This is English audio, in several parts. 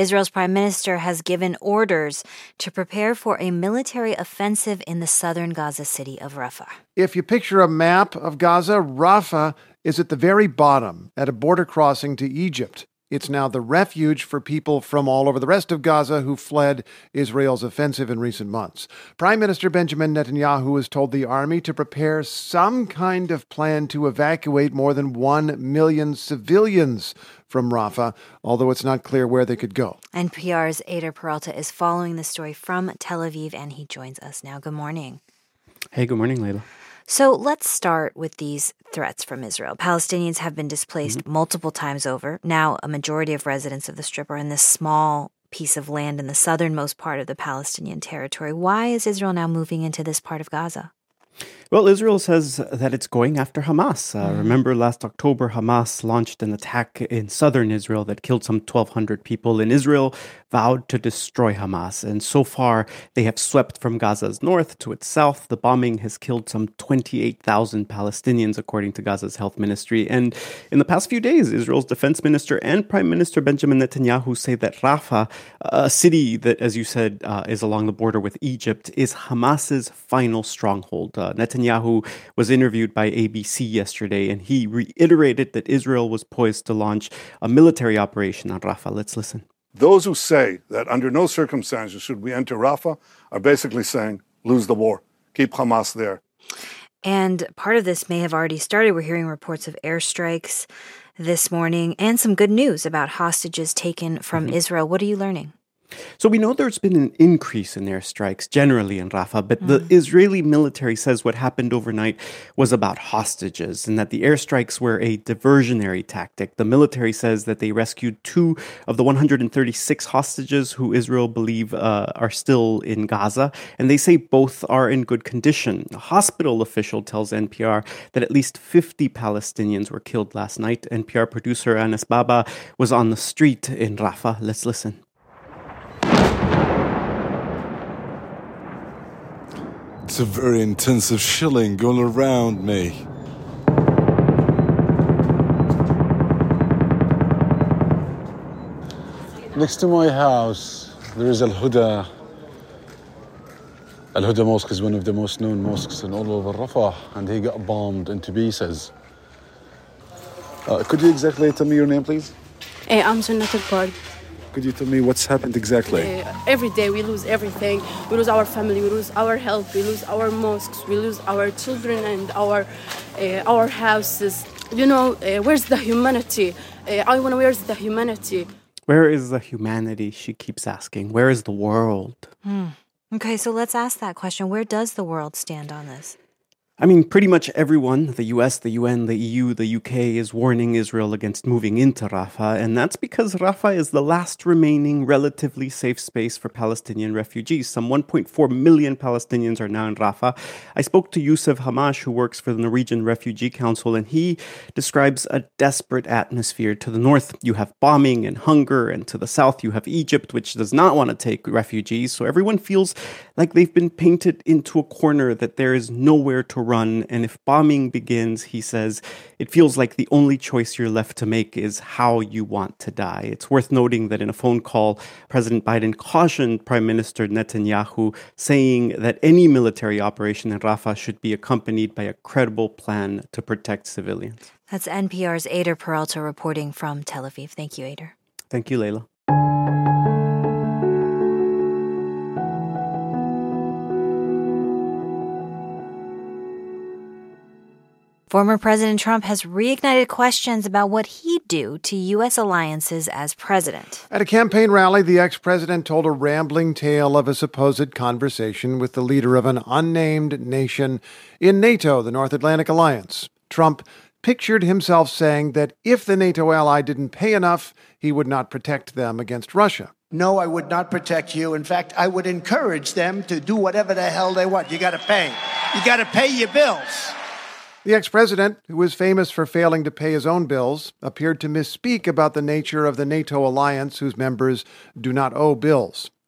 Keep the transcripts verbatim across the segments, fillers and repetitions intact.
Israel's prime minister has given orders to prepare for a military offensive in the southern Gaza city of Rafah. If you picture a map of Gaza, Rafah is at the very bottom, at a border crossing to Egypt. It's now the refuge for people from all over the rest of Gaza who fled Israel's offensive in recent months. Prime Minister Benjamin Netanyahu has told the army to prepare some kind of plan to evacuate more than one million civilians from Rafah, although it's not clear where they could go. N P R's Eyder Peralta is following the story from Tel Aviv, and he joins us now. Good morning. Hey, good morning, Layla. So let's start with these threats from Israel. Palestinians have been displaced mm-hmm. multiple times over. Now, a majority of residents of the Strip are in this small piece of land in the southernmost part of the Palestinian territory. Why is Israel now moving into this part of Gaza? Well, Israel says that it's going after Hamas. Uh, mm. Remember, last October, Hamas launched an attack in southern Israel that killed some twelve hundred people, and Israel vowed to destroy Hamas. And so far, they have swept from Gaza's north to its south. The bombing has killed some twenty-eight thousand Palestinians, according to Gaza's health ministry. And in the past few days, Israel's defense minister and Prime Minister Benjamin Netanyahu say that Rafah, a city that, as you said, uh, is along the border with Egypt, is Hamas's final stronghold. Uh, Netanyahu was interviewed by A B C yesterday, and he reiterated that Israel was poised to launch a military operation on Rafah. Let's listen. Those who say that under no circumstances should we enter Rafah are basically saying, lose the war, keep Hamas there. And part of this may have already started. We're hearing reports of airstrikes this morning and some good news about hostages taken from mm-hmm. Israel. What are you learning? So we know there's been an increase in airstrikes generally in Rafah, but mm. the Israeli military says what happened overnight was about hostages and that the airstrikes were a diversionary tactic. The military says that they rescued two of the one hundred thirty-six hostages who Israel believe uh, are still in Gaza, and they say both are in good condition. A hospital official tells N P R that at least fifty Palestinians were killed last night. N P R producer Anas Baba was on the street in Rafah. Let's listen. It's a very intensive shelling going around me. Next to my house, there is Al-Huda. Al-Huda Mosque is one of the most known mosques in all over Rafah, and he got bombed into pieces. Uh, could you exactly tell me your name, please? Hey, I'm Sunnat Al-Qard. Could you tell me what's happened exactly? Uh, every day we lose everything. We lose our family, we lose our health, we lose our mosques, we lose our children and our uh, our houses. You know, uh, where's the humanity? Uh, I want to, where's the humanity? Where is the humanity, she keeps asking. Where is the world? Hmm. Okay, so let's ask that question. Where does the world stand on this? I mean, pretty much everyone, the U S, the U N, the E U, the U K, is warning Israel against moving into Rafah, and that's because Rafah is the last remaining relatively safe space for Palestinian refugees. Some one point four million Palestinians are now in Rafah. I spoke to Youssef Hamash, who works for the Norwegian Refugee Council, and he describes a desperate atmosphere. To the north, you have bombing and hunger, and to the south, you have Egypt, which does not want to take refugees, so everyone feels like they've been painted into a corner, that there is nowhere to run, and if bombing begins, he says, it feels like the only choice you're left to make is how you want to die. It's worth noting that in a phone call, President Biden cautioned Prime Minister Netanyahu, saying that any military operation in Rafah should be accompanied by a credible plan to protect civilians. That's N P R's Eyder Peralta reporting from Tel Aviv. Thank you, Eyder. Thank you, Layla. Former President Trump has reignited questions about what he'd do to U S alliances as president. At a campaign rally, the ex-president told a rambling tale of a supposed conversation with the leader of an unnamed nation in NATO, the North Atlantic Alliance. Trump pictured himself saying that if the NATO ally didn't pay enough, he would not protect them against Russia. No, I would not protect you. In fact, I would encourage them to do whatever the hell they want. You got to pay. You got to pay your bills. The ex-president, who was famous for failing to pay his own bills, appeared to misspeak about the nature of the NATO alliance whose members do not owe bills.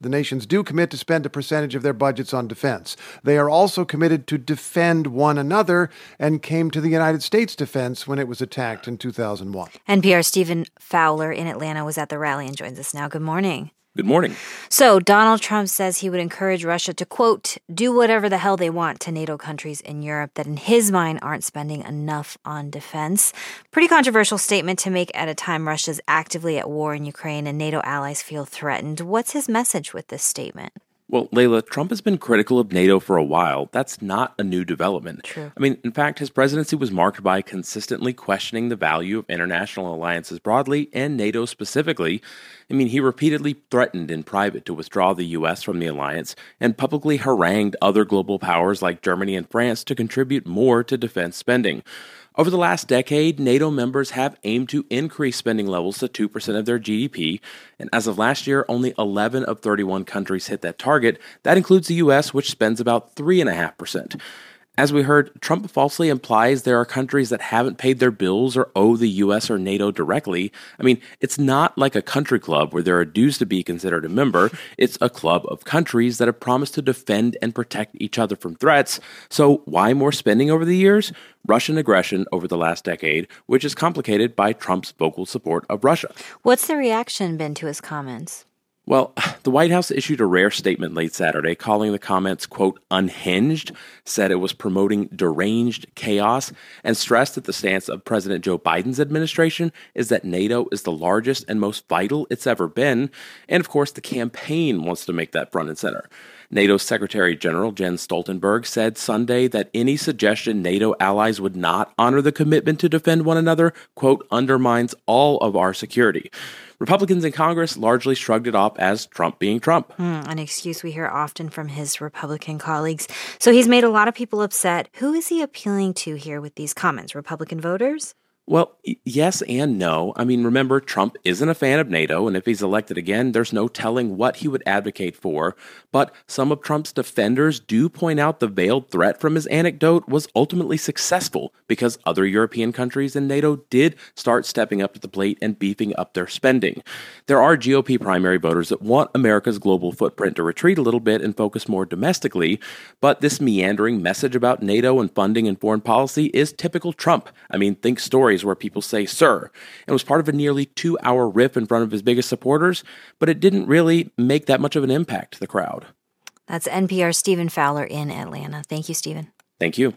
The nations do commit to spend a percentage of their budgets on defense. They are also committed to defend one another and came to the United States defense when it was attacked in two thousand one. N P R's Stephen Fowler in Atlanta was at the rally and joins us now. Good morning. Good morning. So Donald Trump says he would encourage Russia to, quote, do whatever the hell they want to NATO countries in Europe that in his mind aren't spending enough on defense. Pretty controversial statement to make at a time Russia's actively at war in Ukraine and NATO allies feel threatened. What's his message with this statement? Well, Layla, Trump has been critical of NATO for a while. That's not a new development. True. I mean, in fact, his presidency was marked by consistently questioning the value of international alliances broadly and NATO specifically. I mean, he repeatedly threatened in private to withdraw the U S from the alliance and publicly harangued other global powers like Germany and France to contribute more to defense spending. Over the last decade, NATO members have aimed to increase spending levels to two percent of their G D P, and as of last year, only eleven of thirty-one countries hit that target. That includes the U S, which spends about three point five percent. As we heard, Trump falsely implies there are countries that haven't paid their bills or owe the U S or NATO directly. I mean, it's not like a country club where there are dues to be considered a member. It's a club of countries that have promised to defend and protect each other from threats. So why more spending over the years? Russian aggression over the last decade, which is complicated by Trump's vocal support of Russia. What's the reaction been to his comments? Well, the White House issued a rare statement late Saturday calling the comments, quote, unhinged, said it was promoting deranged chaos, and stressed that the stance of President Joe Biden's administration is that NATO is the largest and most vital it's ever been. And of course, the campaign wants to make that front and center. NATO's Secretary General Jens Stoltenberg said Sunday that any suggestion NATO allies would not honor the commitment to defend one another, quote, undermines all of our security. Republicans in Congress largely shrugged it off as Trump being Trump. Mm, an excuse we hear often from his Republican colleagues. So he's made a lot of people upset. Who is he appealing to here with these comments? Republican voters? Well, yes and no. I mean, remember, Trump isn't a fan of NATO, and if he's elected again, there's no telling what he would advocate for. But some of Trump's defenders do point out the veiled threat from his anecdote was ultimately successful because other European countries and NATO did start stepping up to the plate and beefing up their spending. There are G O P primary voters that want America's global footprint to retreat a little bit and focus more domestically, but this meandering message about NATO and funding and foreign policy is typical Trump. I mean, think stories where people say, sir, and was part of a nearly two-hour riff in front of his biggest supporters, but it didn't really make that much of an impact to the crowd. That's N P R's Stephen Fowler in Atlanta. Thank you, Stephen. Thank you.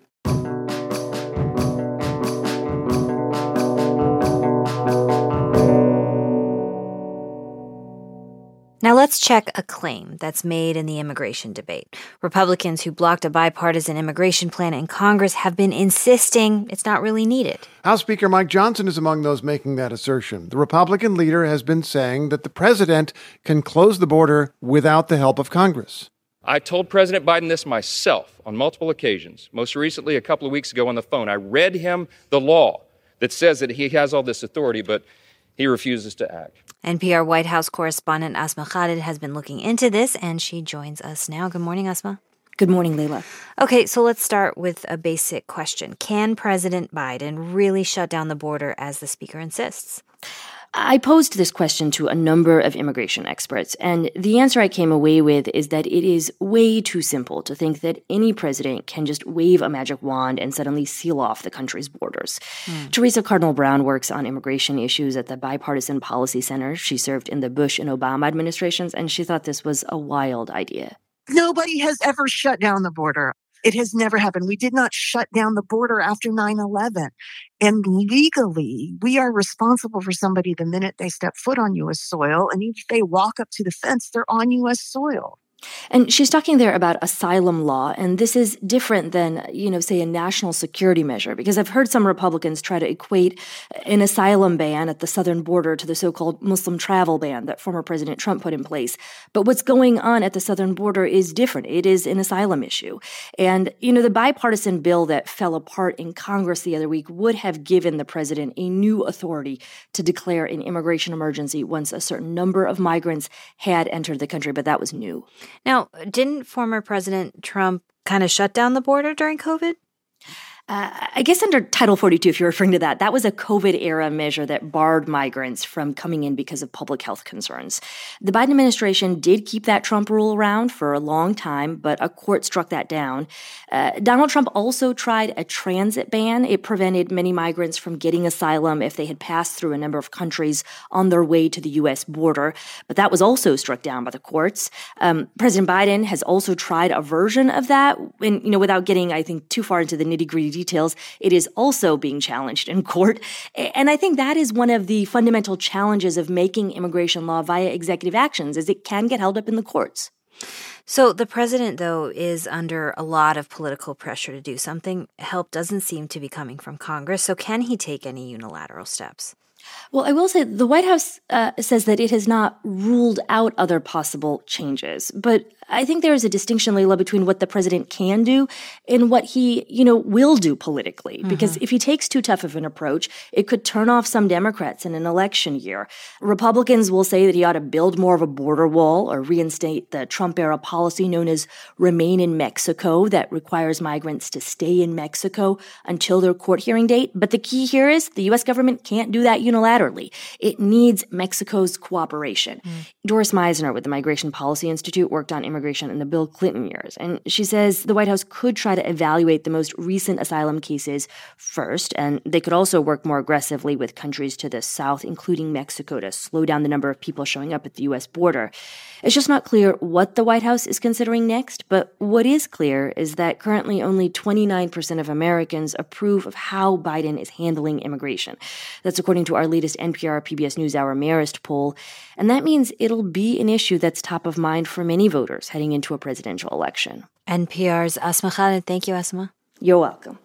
Now let's check a claim that's made in the immigration debate. Republicans who blocked a bipartisan immigration plan in Congress have been insisting it's not really needed. House Speaker Mike Johnson is among those making that assertion. The Republican leader has been saying that the president can close the border without the help of Congress. I told President Biden this myself on multiple occasions, most recently a couple of weeks ago on the phone. I read him the law that says that he has all this authority, but he refuses to act. N P R White House correspondent Asma Khalid has been looking into this, and she joins us now. Good morning, Asma. Good morning, Layla. Okay, so let's start with a basic question. Can President Biden really shut down the border as the speaker insists? I posed this question to a number of immigration experts, and the answer I came away with is that it is way too simple to think that any president can just wave a magic wand and suddenly seal off the country's borders. Mm. Teresa Cardinal Brown works on immigration issues at the Bipartisan Policy Center. She served in the Bush and Obama administrations, and she thought this was a wild idea. Nobody has ever shut down the border. It has never happened. We did not shut down the border after nine eleven. And legally, we are responsible for somebody the minute they step foot on U S soil. And if they walk up to the fence, they're on U S soil. And she's talking there about asylum law, and this is different than, you know, say a national security measure, because I've heard some Republicans try to equate an asylum ban at the southern border to the so-called Muslim travel ban that former President Trump put in place. But what's going on at the southern border is different. It is an asylum issue. And, you know, the bipartisan bill that fell apart in Congress the other week would have given the president a new authority to declare an immigration emergency once a certain number of migrants had entered the country, but that was new. Now, didn't former President Trump kind of shut down the border during COVID? Uh, I guess under Title forty-two, if you're referring to that, that was a COVID-era measure that barred migrants from coming in because of public health concerns. The Biden administration did keep that Trump rule around for a long time, but a court struck that down. Uh, Donald Trump also tried a transit ban. It prevented many migrants from getting asylum if they had passed through a number of countries on their way to the U S border, but that was also struck down by the courts. Um, President Biden has also tried a version of that, and you know, without getting, I think, too far into the nitty-gritty details, it is also being challenged in court. And I think that is one of the fundamental challenges of making immigration law via executive actions, is it can get held up in the courts. So the president, though, is under a lot of political pressure to do something. Help doesn't seem to be coming from Congress. So can he take any unilateral steps? Well, I will say the White House uh, says that it has not ruled out other possible changes. But I think there is a distinction, Leila, between what the president can do and what he, you know, will do politically. Mm-hmm. Because if he takes too tough of an approach, it could turn off some Democrats in an election year. Republicans will say that he ought to build more of a border wall or reinstate the Trump-era policy known as Remain in Mexico that requires migrants to stay in Mexico until their court hearing date. But the key here is the U S government can't do that unilaterally. It needs Mexico's cooperation. Mm. Doris Meisner with the Migration Policy Institute worked on immigration in the Bill Clinton years, and she says the White House could try to evaluate the most recent asylum cases first, and they could also work more aggressively with countries to the south, including Mexico, to slow down the number of people showing up at the U S border. It's just not clear what the White House is considering next, but what is clear is that currently only twenty-nine percent of Americans approve of how Biden is handling immigration. That's according to our latest N P R P B S NewsHour Marist poll, and that means it'll be an issue that's top of mind for many voters heading into a presidential election. N P R's Asma Khalid. Thank you, Asma. You're welcome.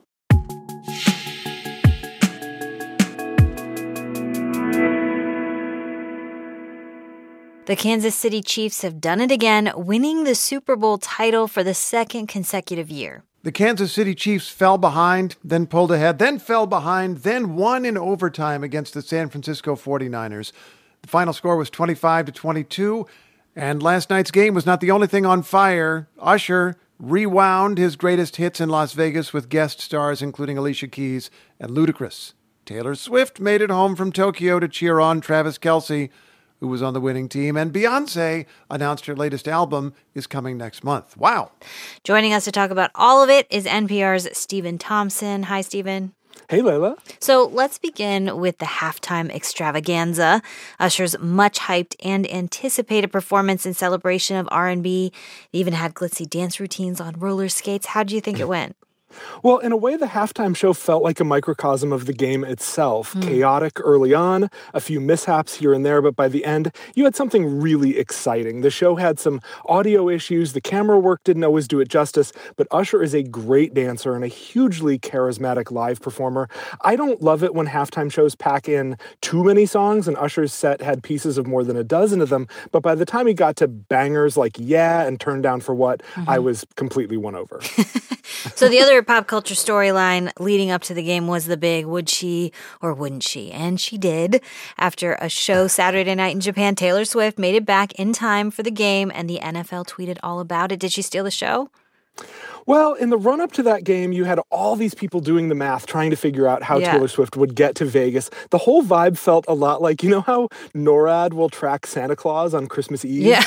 The Kansas City Chiefs have done it again, winning the Super Bowl title for the second consecutive year. The Kansas City Chiefs fell behind, then pulled ahead, then fell behind, then won in overtime against the San Francisco forty-niners. The final score was twenty-five to twenty-two, and last night's game was not the only thing on fire. Usher rewound his greatest hits in Las Vegas with guest stars including Alicia Keys and Ludacris. Taylor Swift made it home from Tokyo to cheer on Travis Kelce, who was on the winning team, and Beyoncé announced her latest album is coming next month. Wow. Joining us to talk about all of it is N P R's Stephen Thompson. Hi, Stephen. Hey, Leila. So let's begin with the halftime extravaganza. Usher's much-hyped and anticipated performance in celebration of R and B. It even had glitzy dance routines on roller skates. How do you think it went? Well, in a way, the halftime show felt like a microcosm of the game itself. Mm. Chaotic early on, a few mishaps here and there, but by the end, you had something really exciting. The show had some audio issues, the camera work didn't always do it justice, but Usher is a great dancer and a hugely charismatic live performer. I don't love it when halftime shows pack in too many songs, and Usher's set had pieces of more than a dozen of them, but by the time he got to bangers like Yeah and Turn Down for What, mm-hmm. I was completely won over. So the other pop culture storyline leading up to the game was the big would she or wouldn't she? And she did. After a show Saturday night in Japan, Taylor Swift made it back in time for the game, and the N F L tweeted all about it. Did she steal the show? Well, in the run-up to that game, you had all these people doing the math, trying to figure out how yeah. Taylor Swift would get to Vegas. The whole vibe felt a lot like, you know how NORAD will track Santa Claus on Christmas Eve? Yeah.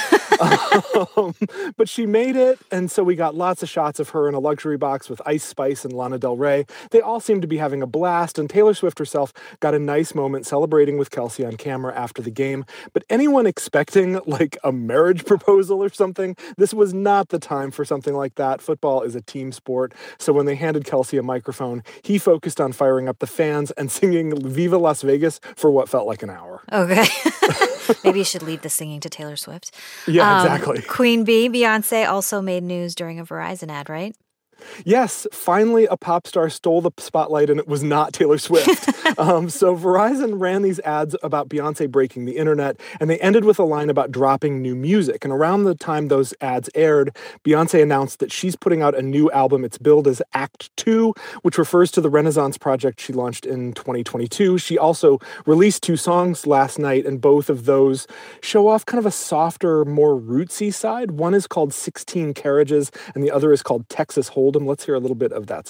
um, but she made it, and so we got lots of shots of her in a luxury box with Ice Spice and Lana Del Rey. They all seemed to be having a blast, and Taylor Swift herself got a nice moment celebrating with Kelce on camera after the game. But anyone expecting, like, a marriage proposal or something, this was not the time for something like that. Football is a team sport, so when they handed Kelce a microphone, he focused on firing up the fans and singing Viva Las Vegas for what felt like an hour. Okay. Maybe you should leave the singing to Taylor Swift. Yeah, um, exactly. Queen Bee, Beyonce, also made news during a Verizon ad, right? Yes, finally a pop star stole the spotlight, and it was not Taylor Swift. um, so Verizon ran these ads about Beyonce breaking the internet, and they ended with a line about dropping new music. And around the time those ads aired, Beyonce announced that she's putting out a new album. It's billed as Act Two, which refers to the Renaissance project she launched in twenty twenty-two. She also released two songs last night, and both of those show off kind of a softer, more rootsy side. One is called sixteen Carriages, and the other is called Texas Hold'em. Let's hear a little bit of that song.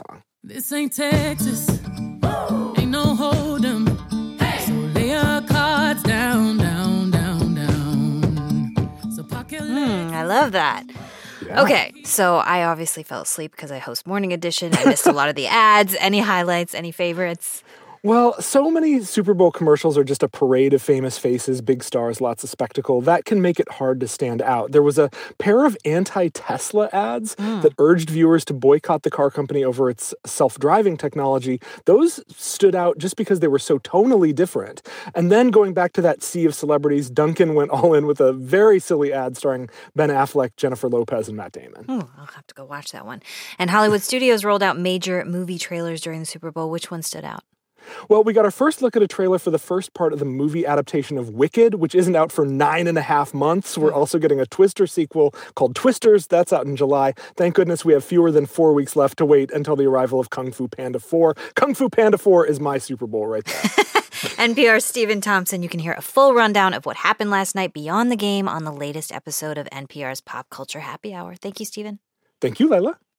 This ain't Texas. Woo! Ain't no hold'em. Hey! So lay your cards down, down, down, down. So pocket Mm, I love that. Yeah. Okay, so I obviously fell asleep because I host Morning Edition. I missed a lot of the ads. Any highlights, any favorites? Well, so many Super Bowl commercials are just a parade of famous faces, big stars, lots of spectacle. That can make it hard to stand out. There was a pair of anti-Tesla ads mm. that urged viewers to boycott the car company over its self-driving technology. Those stood out just because they were so tonally different. And then going back to that sea of celebrities, Duncan went all in with a very silly ad starring Ben Affleck, Jennifer Lopez, and Matt Damon. Ooh, I'll have to go watch that one. And Hollywood Studios rolled out major movie trailers during the Super Bowl. Which one stood out? Well, we got our first look at a trailer for the first part of the movie adaptation of Wicked, which isn't out for nine and a half months. We're also getting a Twister sequel called Twisters. That's out in July. Thank goodness we have fewer than four weeks left to wait until the arrival of Kung Fu Panda four. Kung Fu Panda four is my Super Bowl right there. N P R's Stephen Thompson. You can hear a full rundown of what happened last night beyond the game on the latest episode of N P R's Pop Culture Happy Hour. Thank you, Stephen. Thank you, Layla.